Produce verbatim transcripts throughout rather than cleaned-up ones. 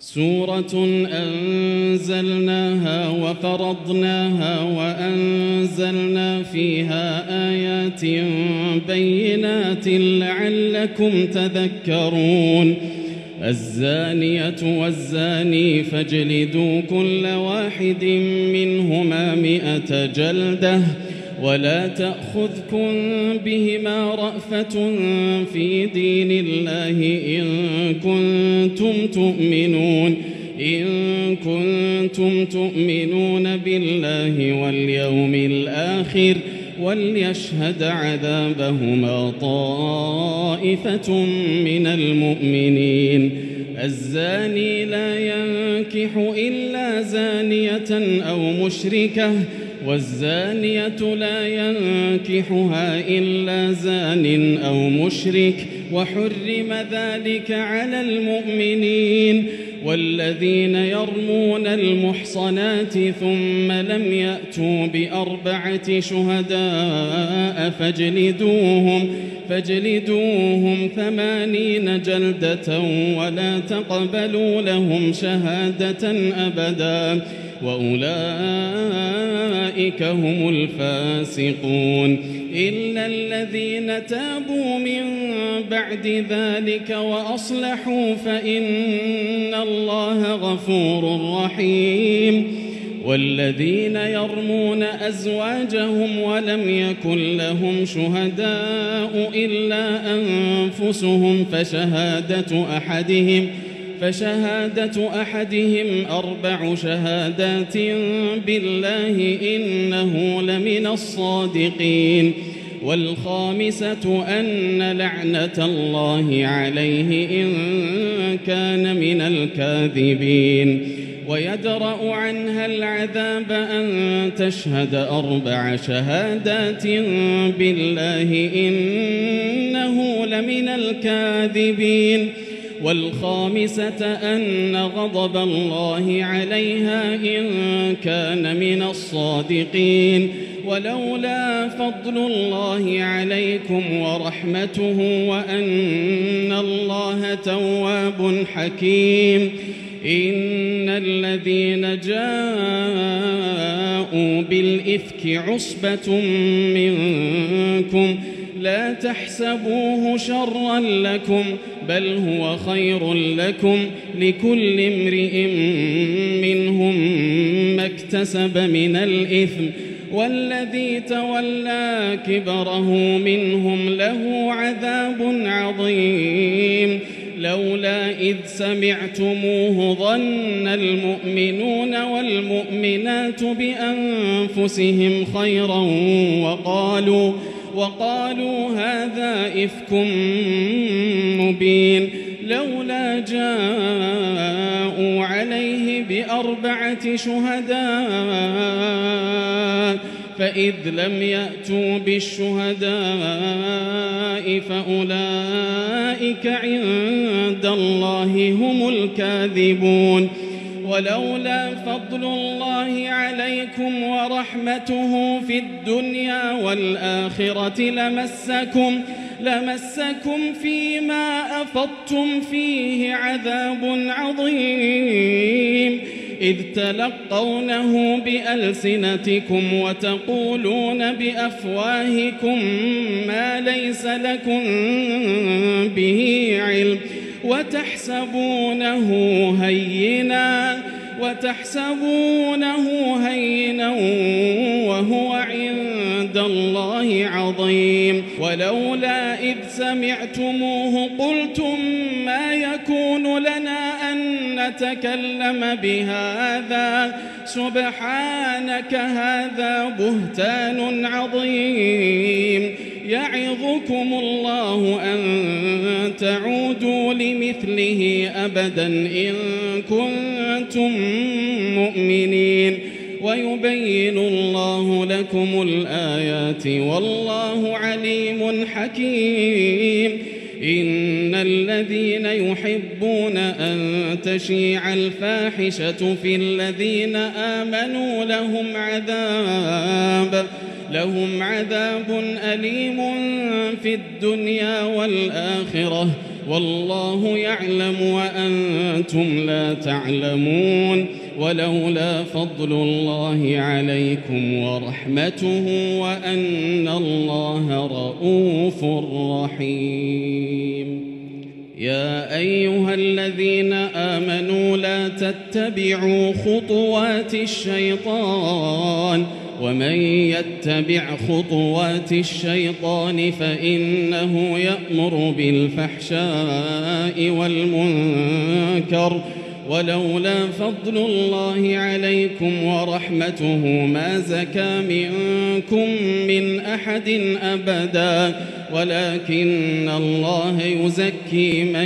سورة أنزلناها وفرضناها وأنزلنا فيها آيات بينات لعلكم تذكرون. الزانية والزاني فاجلدوا كل واحد منهما مئة جلدة ولا تأخذكم بهما رأفة في دين الله إن كنتم تؤمنون إن كنتم تؤمنون بالله واليوم الآخر وليشهد عذابهما طائفة من المؤمنين. الزاني لا ينكح إلا زانية أو مشركة والزانية لا ينكحها إلا زان أو مشرك وحرم ذلك على المؤمنين. والذين يرمون المحصنات ثم لم يأتوا بأربعة شهداء فاجلدوهم فاجلدوهم ثمانين جلدة ولا تقبلوا لهم شهادة أبدا وأولئك هم الفاسقون. إلا الذين تابوا من بعد ذلك وأصلحوا فإن الله غفور رحيم. والذين يرمون أزواجهم ولم يكن لهم شهداء إلا أنفسهم فشهادة أحدهم فشهادة أحدهم أربع شهادات بالله إنه لمن الصادقين. والخامسة أن لعنة الله عليه إن كان من الكاذبين. ويدرأ عنها العذاب أن تشهد أربع شهادات بالله إنه لمن الكاذبين. والخامسة أن غضب الله عليها إن كان من الصادقين. ولولا فضل الله عليكم ورحمته وأن الله تواب حكيم. إن الذين جاءوا بالإفك عصبة منكم لا تحسبوه شرا لكم بل هو خير لكم لكل امرئ منهم ما اكتسب من الإثم والذي تولى كبره منهم له عذاب عظيم. لولا إذ سمعتموه ظن المؤمنون والمؤمنات بأنفسهم خيرا وقالوا وقالوا هذا إفك مبين. لولا جاءوا عليه بأربعة شهداء فإذ لم يأتوا بالشهداء فأولئك عند الله هم الكاذبون. ولولا فضل الله عليكم ورحمته في الدنيا والآخرة لمسكم لمسكم فيما أفضتم فيه عذاب عظيم إذ تلقونه بألسنتكم وتقولون بأفواهكم ما ليس لكم به علم وتحسبونه هينا وتحسبونه هينا وهو عند الله عظيم. ولولا إذ سمعتموه قلتم ما يكون لنا أن نتكلم بهذا سبحانك هذا بهتان عظيم. يعظكم الله أن تعودوا لمثله أبدا إن كنتم مؤمنين. ويبين الله لكم الآيات والله عليم حكيم. إن الذين يحبون أن تشيع الفاحشة في الذين آمنوا لهم عذاب لهم عذاب أليم في الدنيا والآخرة والله يعلم وأنتم لا تعلمون ولولا فضل الله عليكم ورحمته وأن الله رؤوف رحيم. يا أيها الذين آمنوا لا تتبعوا خطوات الشيطان ومن يتبع خطوات الشيطان فإنه يأمر بالفحشاء والمنكر ولولا فضل الله عليكم ورحمته ما زكى منكم من أحد أبدا ولكن الله يزكي من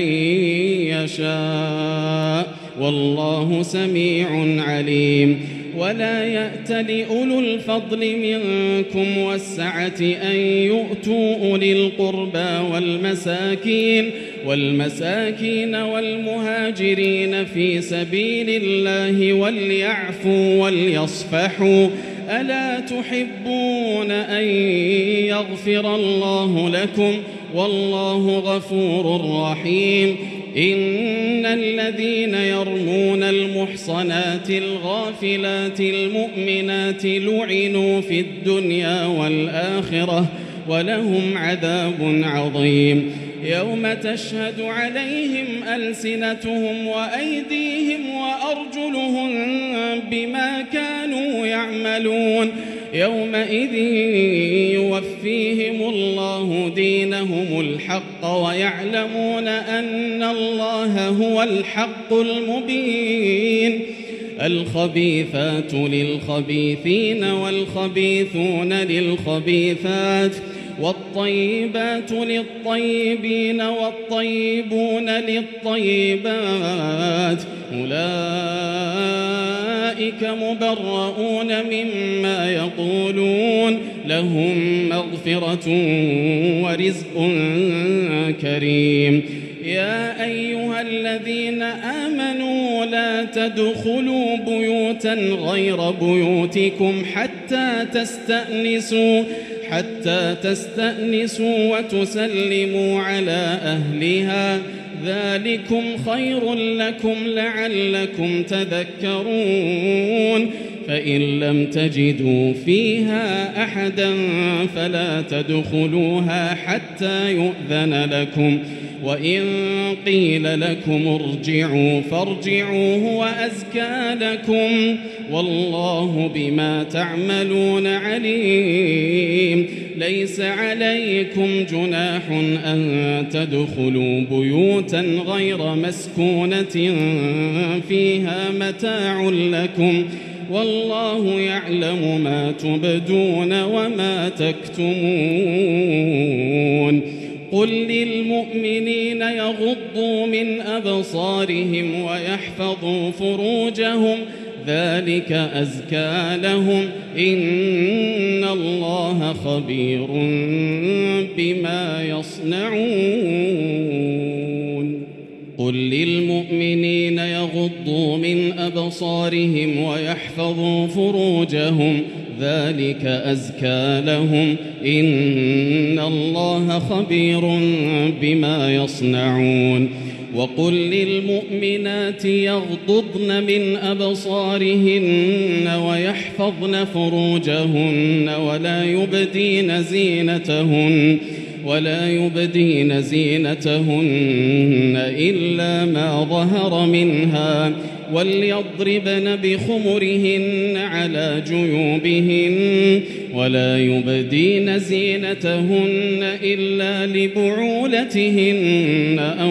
يشاء والله سميع عليم. ولا يأت لأولو الفضل منكم والسعة أن يؤتوا أولي القربى والمساكين والمساكين والمهاجرين في سبيل الله وليعفوا وليصفحوا ألا تحبون أن يغفر الله لكم والله غفور رحيم. إن الذين يرمون المحصنات الغافلات المؤمنات لعنوا في الدنيا والآخرة ولهم عذاب عظيم. يوم تشهد عليهم ألسنتهم وأيديهم وأرجلهم بما كانوا يعملون يومئذ يوفيهم الله دينهم الحق ويعلمون أن الله هو الحق المبين. الخبيثات للخبيثين والخبيثون للخبيثات والطيبات للطيبين والطيبون للطيبات أولئك مبرؤون مما يقولون لهم مغفرة ورزق كريم. يا أيها الذين آمنوا لا تدخلوا بيوتا غير بيوتكم حتى تستأنسوا حتى تستأنسوا وتسلموا على أهلها ذلكم خير لكم لعلكم تذكرون. فإن لم تجدوا فيها أحدا فلا تدخلوها حتى يؤذن لكم وإن قيل لكم ارجعوا فارجعوا هو أزكى لكم والله بما تعملون عليم. ليس عليكم جناح أن تدخلوا بيوتا غير مسكونة فيها متاع لكم والله يعلم ما تبدون وما تكتمون. قل للمؤمنين يغضوا من أبصارهم ويحفظوا فروجهم ذلك أزكى لهم إن الله خبير بما يصنعون. قل للمؤمنين يغضوا من أبصارهم ويحفظوا فروجهم ذلك أزكى لهم إن الله خبير بما يصنعون. وقل للمؤمنات يغضضن من أبصارهن ويحفظن فروجهن ولا يبدين زينتهن ولا يبدين زينتهن إلا ما ظهر منها وليضربن بخمرهن على جيوبهن ولا يبدين زينتهن إلا لبعولتهن أو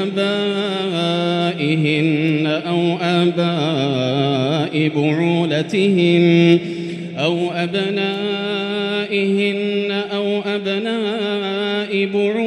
آبائهن أو آباء بعولتهن أو أبنائهن أو أبناء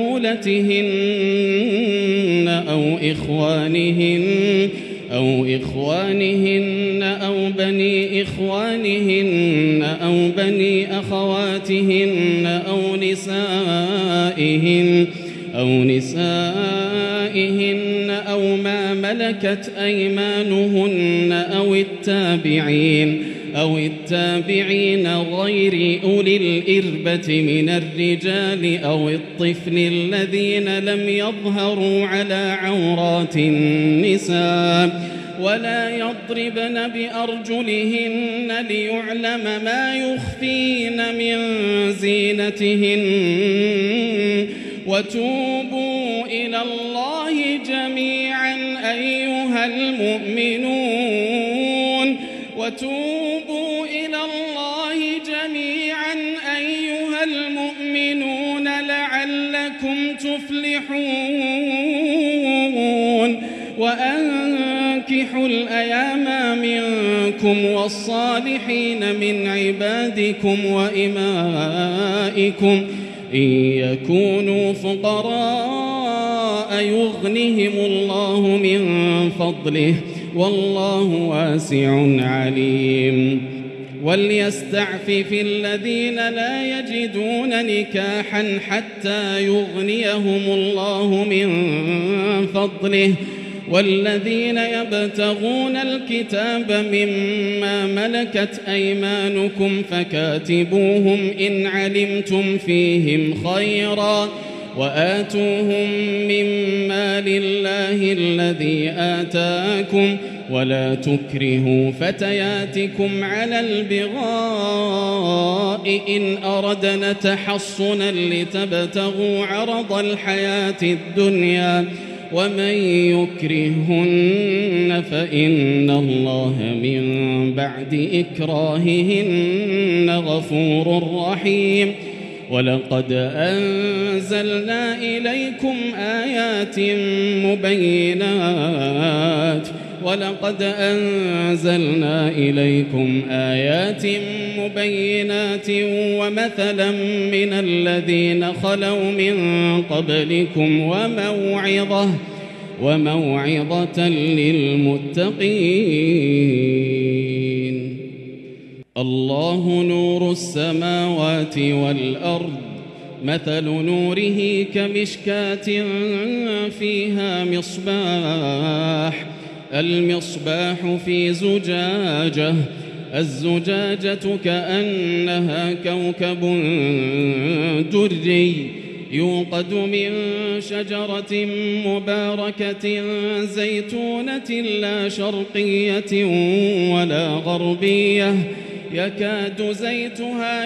بعولتهن أو إخوانهن أو إخوانهن أو بني إخوانهن أو بني أخواتهن أو نسائهن أو نسائهن أو ما ملكت أيمانهن أو التابعين أو التابعين غير أولي الإربة من الرجال أو الطفل الذين لم يظهروا على عورات النساء ولا يضربن بأرجلهن ليعلم ما يخفين من زينتهن وتوبوا إلى الله جميعا أيها المؤمنون وتوبوا إلى الله جميعا أيها المؤمنون لعلكم تفلحون وأنكحوا الأيام منكم والصالحين من عبادكم وإمائكم إن يكونوا فقراء يغنهم الله من فضله والله واسع عليم وليستعفف الذين لا يجدون نكاحا حتى يغنيهم الله من فضله والذين يبتغون الكتاب مما ملكت أيمانكم فكاتبوهم إن علمتم فيهم خيرا وآتوهم مما لله الذي آتاكم ولا تكرهوا فتياتكم على البغاء إن أردنا تحصنا لتبتغوا عرض الحياة الدنيا ومن يكرهن فإن الله من بعد إكراههن غفور رحيم ولقد أنزلنا إليكم آيات مبينات ولقد أنزلنا إليكم آيات مبينات ومثلا من الذين خلوا من قبلكم وموعظة وموعظة للمتقين الله نور السماوات والأرض مثل نوره كمشكاة فيها مصباح المصباح في زجاجة الزجاجة كأنها كوكب دري يوقد من شجرة مباركة زيتونة لا شرقية ولا غربية يكاد زيتها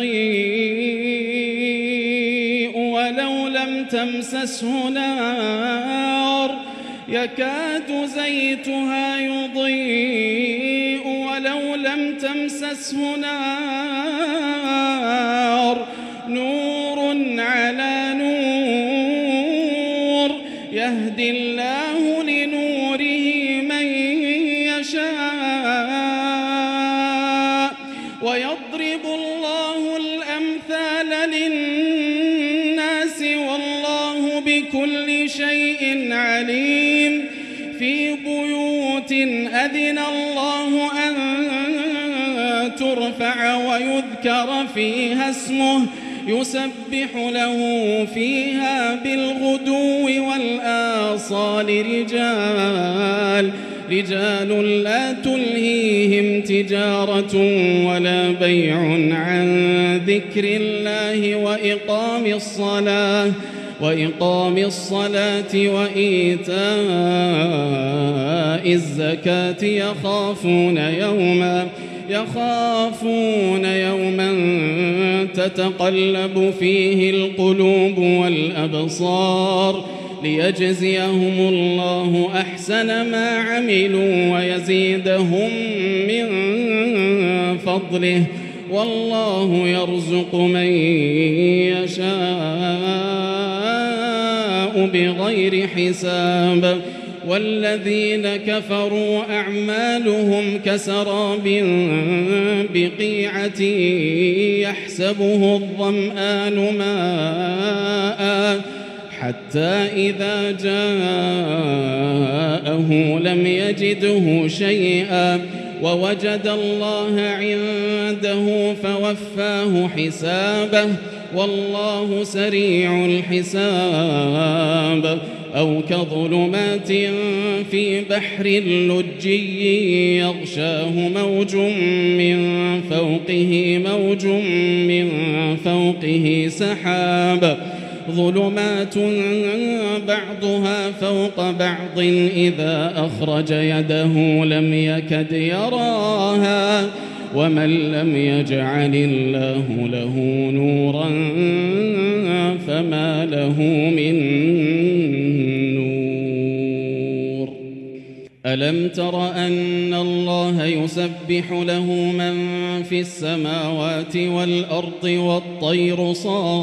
يضيء ولو لم تمسسه نار يكاد زيتها يضيء ولو لم تمسسه نار نور على نور يهدي الله لنوره من يشاء ويضرب الله الأمثال للناس والله بكل شيء عليم في بيوت أذن الله أن ترفع ويذكر فيها اسمه يسبح له فيها بالغدو والآصال رجال رجال لا تلهيهم تجارة ولا بيع عن ذكر الله وإقام الصلاة وإقام الصلاة وإيتاء الزكاة يخافون يوما يخافون يوما تتقلب فيه القلوب والأبصار ليجزيهم الله أحسن ما عملوا ويزيدهم من فضله والله يرزق من يشاء بغير حساب والذين كفروا أعمالهم كسراب بقيعة يحسبه الظمآن ماء حتى إذا جاءه لم يجده شيئا ووجد الله عنده فوفاه حسابه والله سريع الحساب أو كظلمات في بحر لجي يغشاه موج من فوقه موج من فوقه سحاب ظلمات بعضها فوق بعض إذا أخرج يده لم يكد يراها ومن لم يجعل الله له نورا فما له من نور. ألم تر أن الله يسبح له من في السماوات والأرض والطير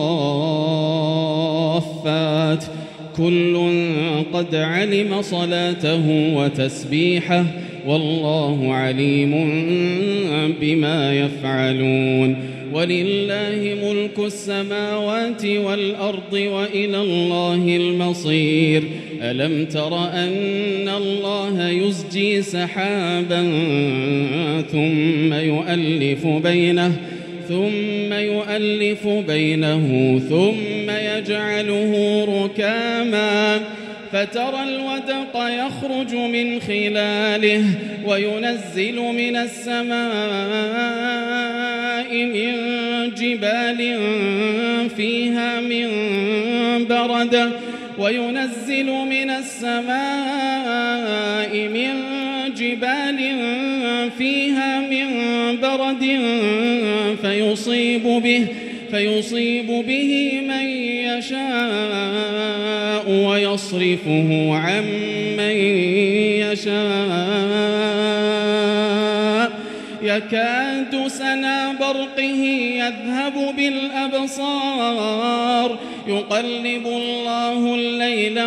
صافات كل قد علم صلاته وتسبيحه والله عليم بما يفعلون. ولله ملك السماوات والأرض وإلى الله المصير. ألم تر أن الله يزجي سحابا ثم يؤلف بينه ثم يؤلف بينه ثم يجعله ركاما فترى الودق يخرج من خلاله وينزل من السماء من جبال فيها من برد وينزل من السماء من جبال فيها من برد فيصيب به فيصيب به من يشاء ويصرفه عن من يشاء يكاد سنا برقه يذهب بالأبصار يقلب الله الليل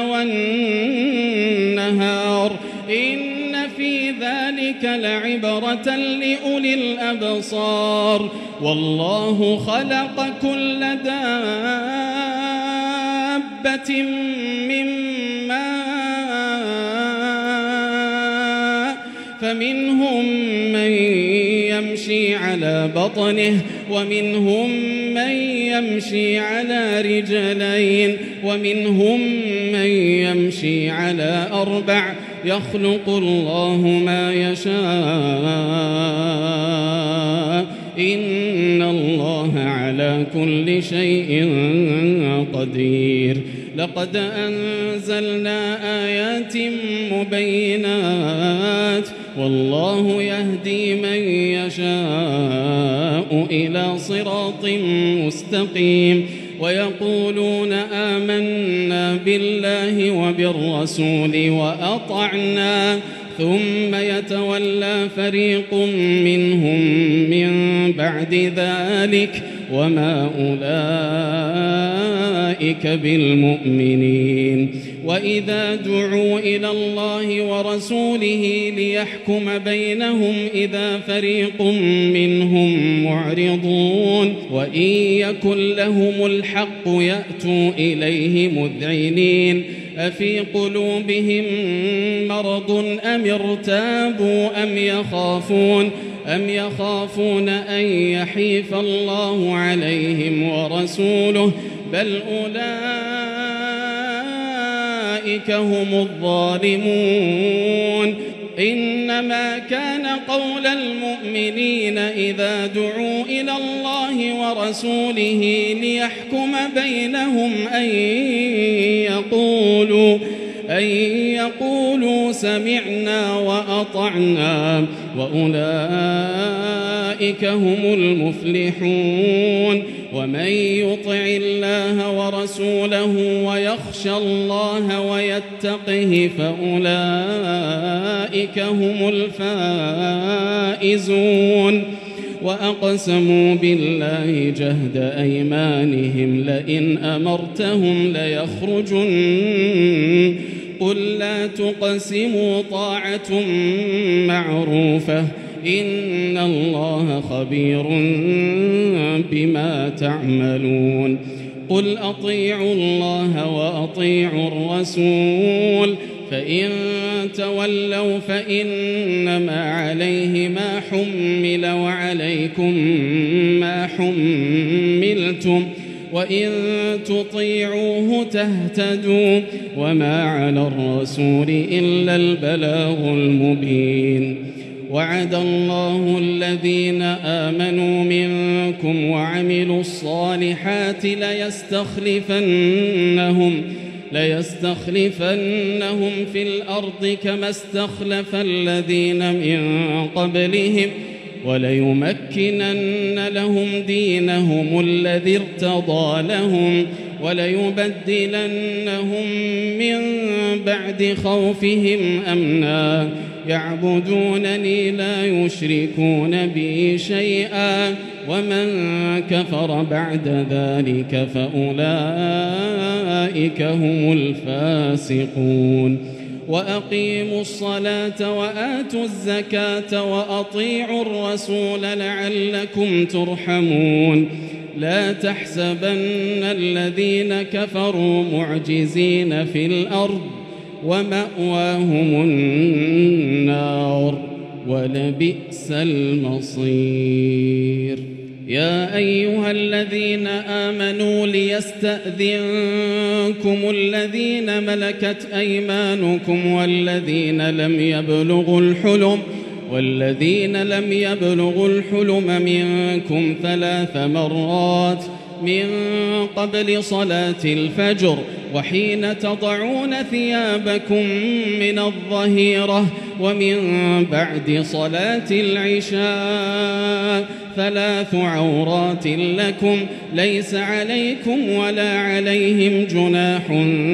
والنهار إن في ذلك لعبرة لأولي الأبصار والله خلق كل دابة من ماء فمنهم من يمشي على بطنه ومنهم من يمشي على رجلين ومنهم من يمشي على أربع يخلق الله ما يشاء إن الله على كل شيء قدير. لقد أنزلنا آيات مبينات والله يهدي من يشاء إلى صراط مستقيم. ويقولون آمنا بالله وبالرسول وأطعنا ثم يتولى فريق منهم من بعد ذلك وما أولئك بالمؤمنين. وإذا دعوا إلى الله ورسوله ليحكم بينهم إذا فريق منهم معرضون وإن يكن لهم الحق يأتوا إليه مذعنين أفي قلوبهم مرض أم ارتابوا أم يخافون أم يخافون أن يحيف الله عليهم ورسوله بل أولئك هم الظالمون. إنما كان قول المؤمنين إذا دعوا إلى الله ورسوله ليحكم بينهم أن يقولوا أن يقولوا سمعنا وأطعنا وأولئك هم المفلحون. ومن يطع الله ورسوله ويخشى الله ويتقه فأولئك هم الفائزون. وأقسموا بالله جهد أيمانهم لئن أمرتهم ليخرجن قل لا تقسموا طاعة معروفة إن الله خبير بما تعملون. قل أطيعوا الله وأطيعوا الرسول فإن تولوا فإنما عليه ما حمل وعليكم ما حملتم وإن تطيعوه تهتدوا وما على الرسول إلا البلاغ المبين وعد الله الذين آمنوا منكم وعملوا الصالحات ليستخلفنهم ليستخلفنهم في الأرض كما استخلف الذين من قبلهم وليمكنن لهم دينهم الذي ارتضى لهم وليبدلنهم من بعد خوفهم أمنا يعبدونني لا يشركون بي شيئا ومن كفر بعد ذلك فأولئك هم الفاسقون وأقيموا الصلاة وآتوا الزكاة وأطيعوا الرسول لعلكم ترحمون لا تحسبن الذين كفروا معجزين في الأرض ومأواهم النار ولبئس المصير يا أيها الذين آمنوا ليستأذنكم الذين ملكت أيمانكم والذين لم يبلغوا الحلم والذين لم يبلغوا الحلم منكم ثلاث مرات من قبل صلاة الفجر وحين تضعون ثيابكم من الظهيرة ومن بعد صلاة العشاء ثلاث عورات لكم ليس عليكم ولا عليهم جناح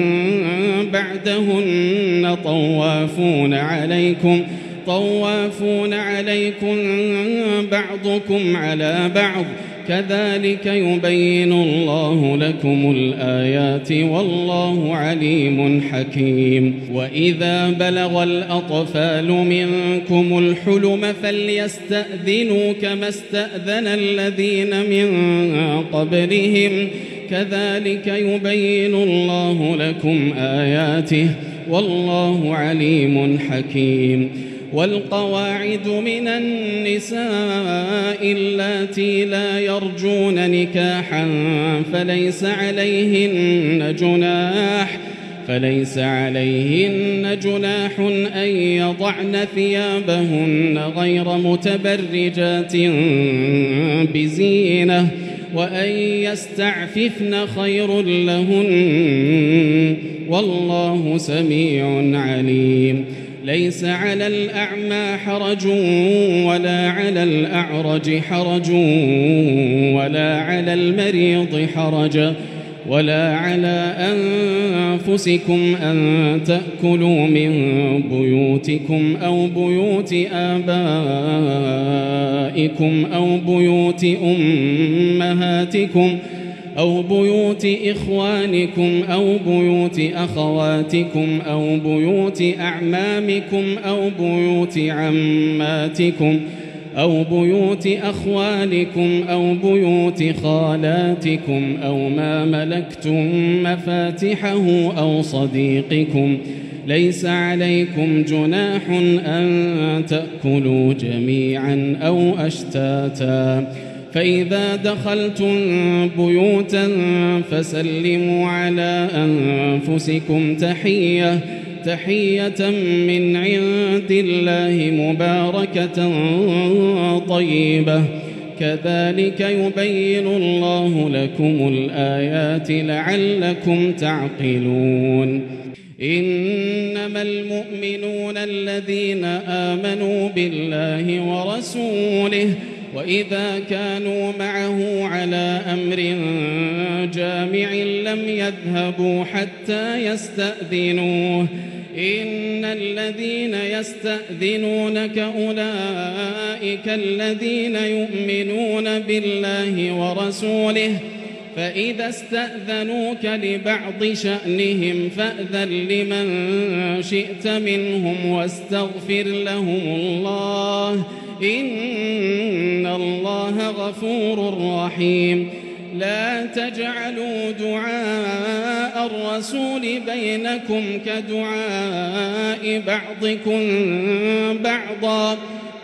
بعدهن طوافون عليكم طوافون عليكم بعضكم على بعض كذلك يبين الله لكم الآيات والله عليم حكيم وإذا بلغ الأطفال منكم الحلم فليستأذنوا كما استأذن الذين من قبلهم كذلك يبين الله لكم آياته والله عليم حكيم والقواعد من النساء اللاتي لا يرجون نكاحا فليس عليهن جناح فليس عليهن جناح أن يضعن ثيابهن غير متبرجات بزينة وأن يستعففن خير لهن والله سميع عليم ليس على الأعمى حرج ولا على الأعرج حرج ولا على المريض حرج ولا على أنفسكم أن تأكلوا من بيوتكم أو بيوت آبائكم أو بيوت أمهاتكم أو بيوت إخوانكم أو بيوت أخواتكم أو بيوت أعمامكم أو بيوت عماتكم أو بيوت أخوالكم أو بيوت خالاتكم أو ما ملكتم مفاتحه أو صديقكم ليس عليكم جناح أن تأكلوا جميعا أو أشتاتا فإذا دخلتم بيوتا فسلموا على أنفسكم تحية تحية من عند الله مباركة طيبة كذلك يبين الله لكم الآيات لعلكم تعقلون إنما المؤمنون الذين آمنوا بالله ورسوله وإذا كانوا معه على أمر جامع لم يذهبوا حتى يستأذنوه إن الذين يستأذنونك أولئك الذين يؤمنون بالله ورسوله فإذا استأذنوك لبعض شأنهم فأذن لمن شئت منهم واستغفر لهم الله إن الله غفور رحيم لا تجعلوا دعاء الرسول بينكم كدعاء بعضكم بعضا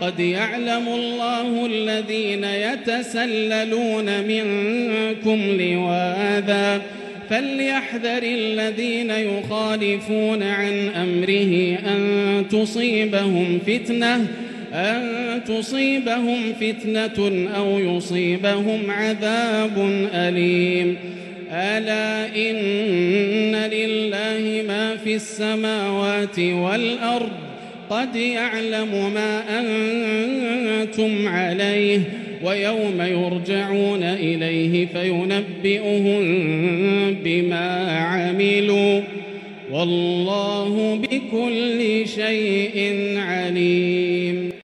قد يعلم الله الذين يتسللون منكم لواذا فليحذر الذين يخالفون عن أمره أن تصيبهم فتنة أن تصيبهم فتنة أو يصيبهم عذاب أليم. ألا إن لله ما في السماوات والأرض قد يعلم ما أنتم عليه ويوم يرجعون إليه فينبئهم بما عملوا والله بكل شيء عليم.